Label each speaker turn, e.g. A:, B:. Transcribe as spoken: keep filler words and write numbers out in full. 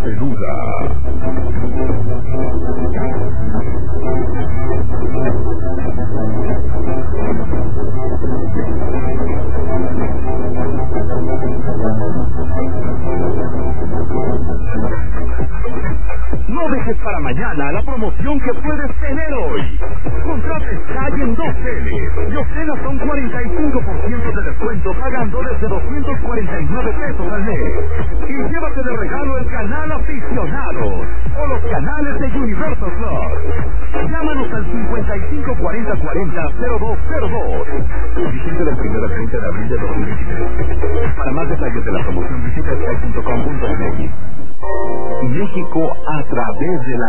A: peluda.
B: No dejes para mañana la promoción que puedes tener hoy. Contrata Sky en dos teles y obtén hasta un cuarenta y cinco por ciento de descuento pagando desde doscientos cuarenta y nueve pesos al mes. Y llévate de regalo el canal Aficionados o los canales de Universal Plus. Llámanos al cincuenta y cinco cuarenta cuarenta cero dos cero dos.
A: Vigente del primero al treinta de abril de dos mil veintitrés. Para más detalles de la promoción visita sky punto com punto m x. México a través de la